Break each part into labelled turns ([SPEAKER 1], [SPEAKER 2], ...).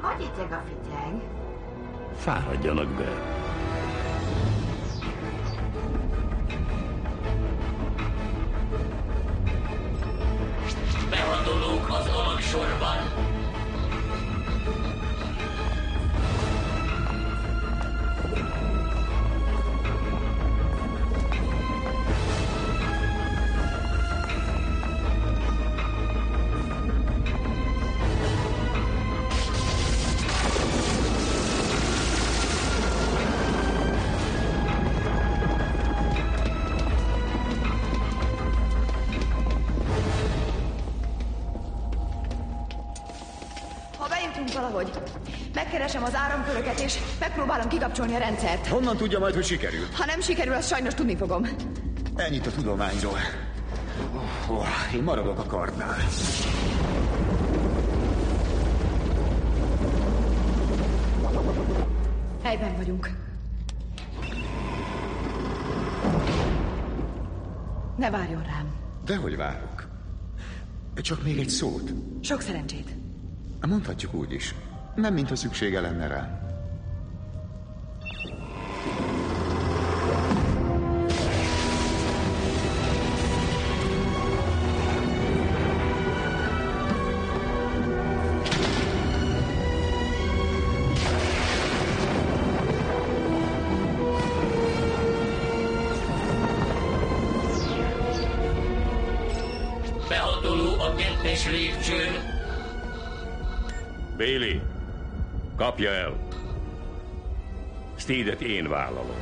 [SPEAKER 1] Hogy ityeg a fityeg?
[SPEAKER 2] Fáradjanak be.
[SPEAKER 3] Behatolók az alagsorban.
[SPEAKER 4] Valahogy. Megkeresem az áramköröket, és megpróbálom kikapcsolni a rendszert.
[SPEAKER 5] Honnan tudja majd, hogy sikerül?
[SPEAKER 4] Ha nem sikerül, azt sajnos tudni fogom.
[SPEAKER 5] Ennyit a tudományról. Én maradok a kardnál.
[SPEAKER 4] Helyben vagyunk. Ne várjon rám.
[SPEAKER 5] Dehogy várok. Csak még egy szót.
[SPEAKER 4] Sok szerencsét.
[SPEAKER 5] Mondhatjuk úgy is. Nem, mintha szüksége lenne rá.
[SPEAKER 3] Behatoló a 2-es lépcsőn.
[SPEAKER 2] Bailey, kapja el. Steedet én vállalom.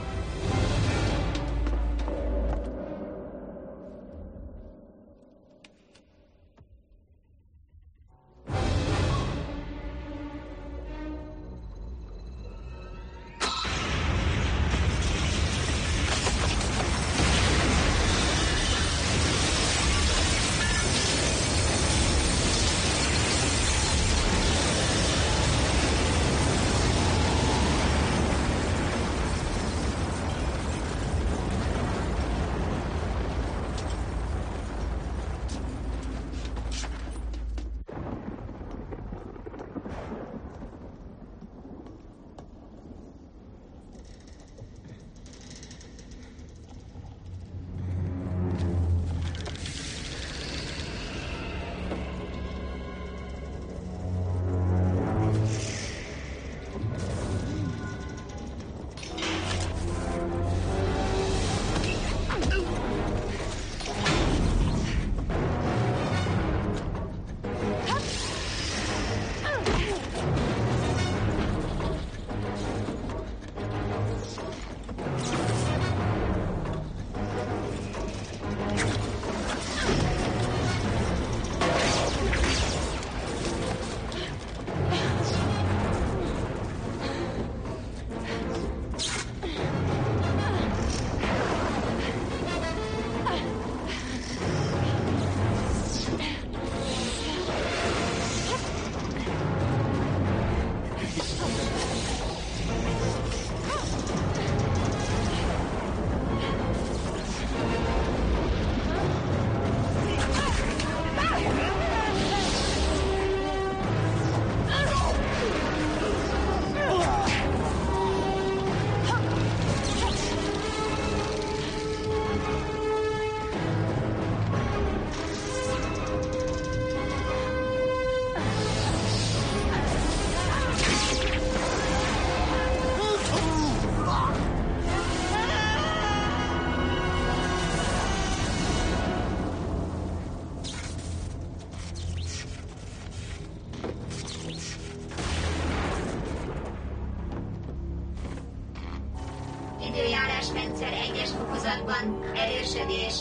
[SPEAKER 6] Időjárásrendszer 1-es fokozatban. Erősödés.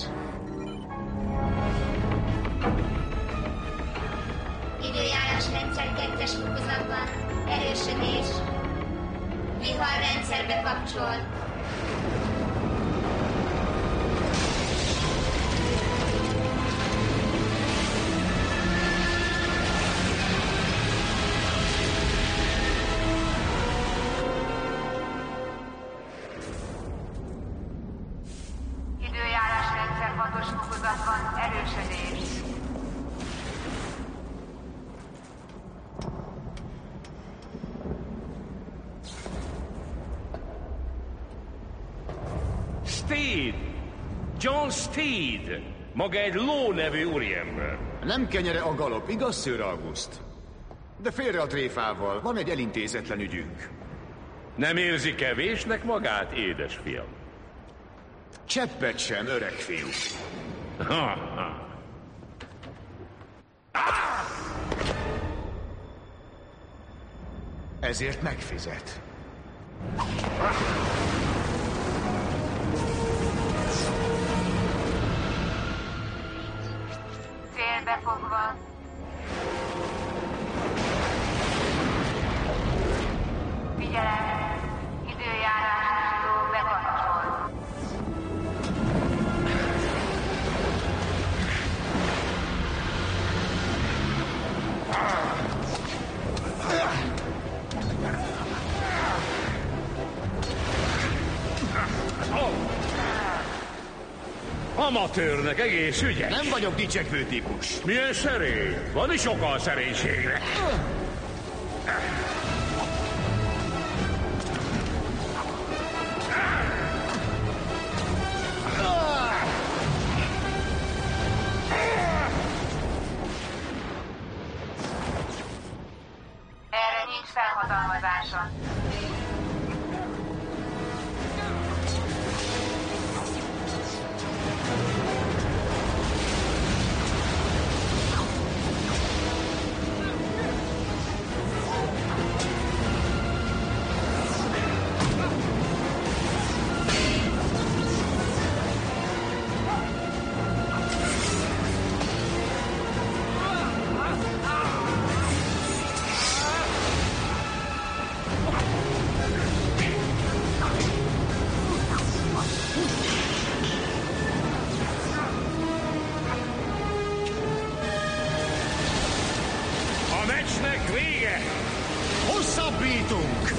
[SPEAKER 6] Időjárásrendszer 2-es fokozatban. Erősödés. Viharrendszerbe kapcsol.
[SPEAKER 7] Időjárásrendszer 6-os fokozatban. Erősödés.
[SPEAKER 2] Steed! John Steed! Maga egy Ló nevű úriember.
[SPEAKER 5] Nem kenyere a galop, igaz, Sir August? De félre a tréfával, van egy elintézetlen ügyünk.
[SPEAKER 2] Nem érzi kevésnek magát, édesfiam?
[SPEAKER 5] Cseppet sem, öreg fiú.
[SPEAKER 2] Ha-ha.
[SPEAKER 5] Ezért megfizet.
[SPEAKER 7] Célbefogva. Figyelem! Időjárásító bekapcsol.
[SPEAKER 2] Amatőrnek egész ügyes.
[SPEAKER 5] Nem vagyok dicsekvő típus.
[SPEAKER 2] Milyen szerény. Van is oka a szerénységre.
[SPEAKER 7] Erre nincs felhatalmazása.
[SPEAKER 2] A meccsnek vége!
[SPEAKER 5] Hosszabbítunk!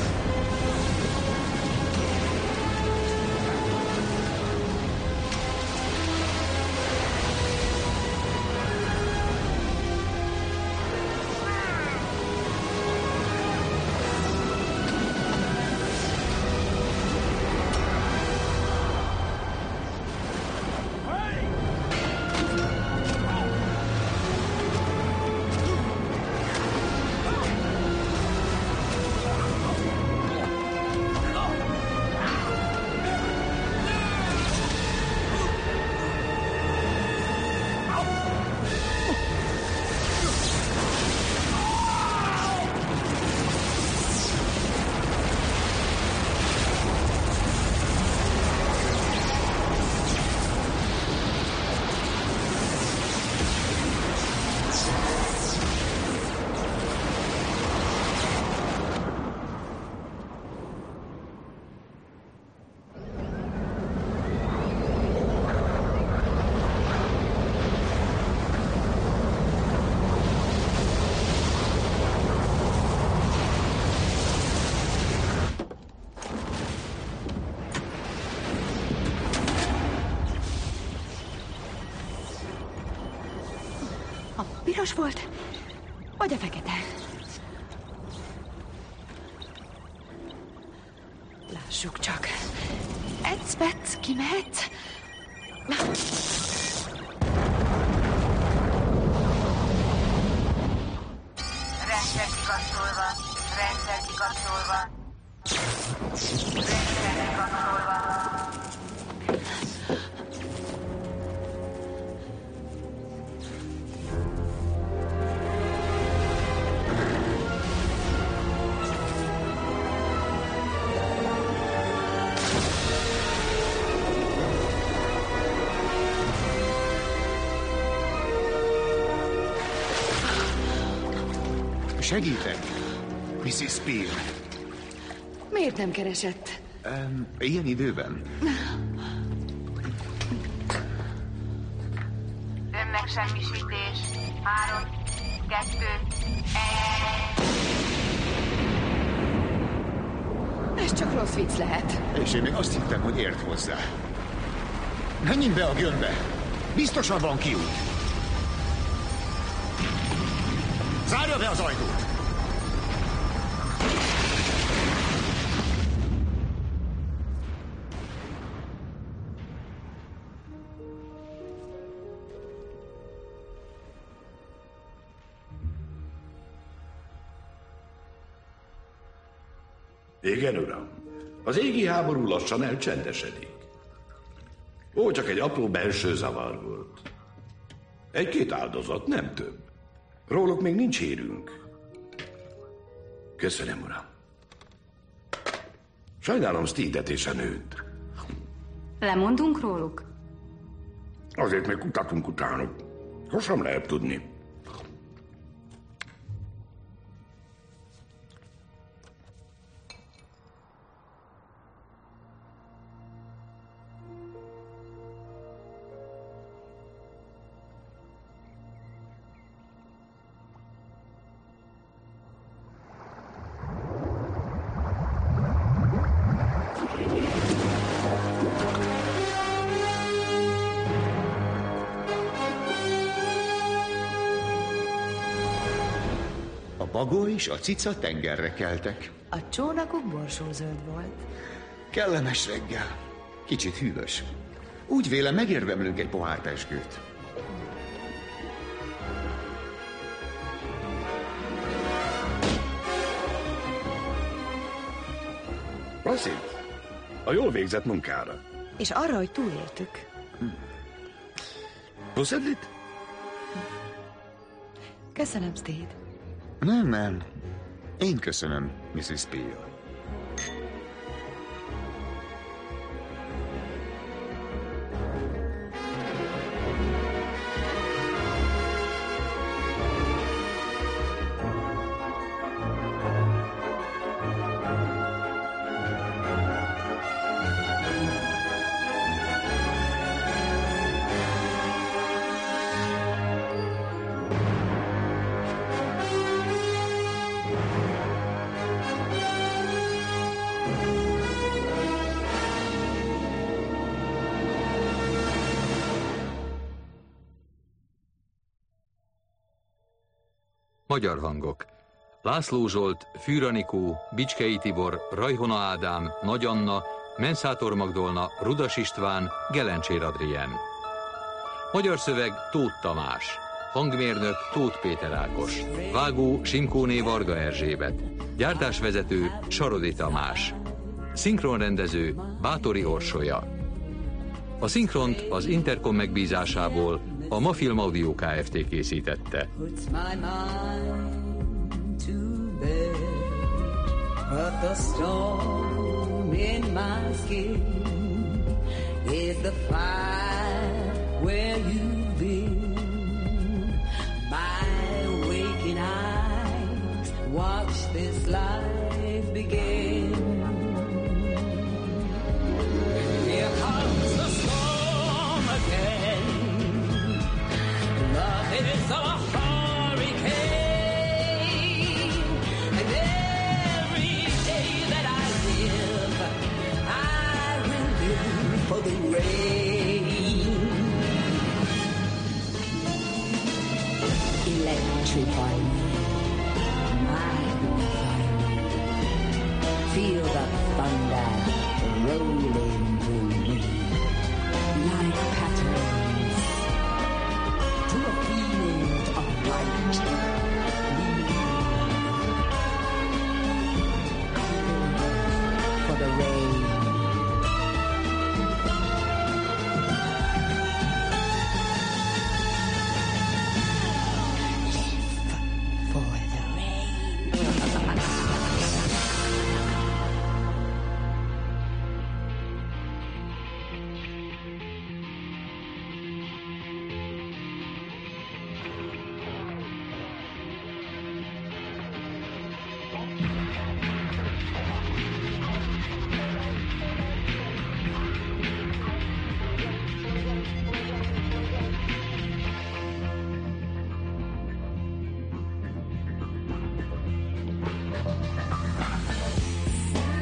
[SPEAKER 4] A piros volt, vagy a fekete? Lássuk csak. Ecpec kimehet.
[SPEAKER 7] Rendszer kikapcsolva. Rendszer kikapcsolva. Rendszer kikapcsolva.
[SPEAKER 5] Segítek? Mrs. Spear.
[SPEAKER 4] Miért nem keresett?
[SPEAKER 5] Ilyen időben?
[SPEAKER 7] Önmegsemmisítés. 3, 2, 1.
[SPEAKER 4] Ez csak rossz vicc lehet.
[SPEAKER 5] És én még azt hittem, hogy ért hozzá. Menjünk be a gömbbe. Biztosan van kiút. Zárja be az ajtót!
[SPEAKER 1] Igen, uram. Az égi háború lassan elcsendesedik. Ó, csak egy apró belső zavar volt. Egy-két áldozat, nem több. Róluk még nincs hírünk. Köszönöm, uram. Sajnálom Steedet és a nőt.
[SPEAKER 8] Lemondunk róluk?
[SPEAKER 1] Azért még kutatunk utánuk. Sosem lehet tudni.
[SPEAKER 5] A bagó és a cica tengerre keltek.
[SPEAKER 4] A csónakuk borsózöld volt.
[SPEAKER 5] Kellemes reggel. Kicsit hűvös. Úgy vélem, megérdemlünk egy pohár pezsgőt.
[SPEAKER 1] Prosit! A jól végzett munkára.
[SPEAKER 4] És arra, hogy túléltük.
[SPEAKER 1] Puszedlit?
[SPEAKER 4] Köszönöm, Steed.
[SPEAKER 5] Nem. Én köszönöm, Mrs. Peel.
[SPEAKER 9] Magyar hangok: László Zsolt, Fűr Anikó, Bicskei Tibor, Rajhona Ádám, Nagy Anna, Menszátor Magdolna, Rudas István, Gelencsér Adrien. Magyar szöveg: Tóth Tamás. Hangmérnök: Tóth Péter Ákos. Vágó: Simkóné Varga Erzsébet. Gyártásvezető: Sarodi Tamás. Szinkronrendező: Bátori Orsolya. A szinkront az Intercom megbízásából a Mafilm Audio Kft. Készítette.
[SPEAKER 3] It's a hurricane, and every day that I will live for the rain. Electrify me, magnify me. Feel the thunder rolling through me like patterns to a field of light.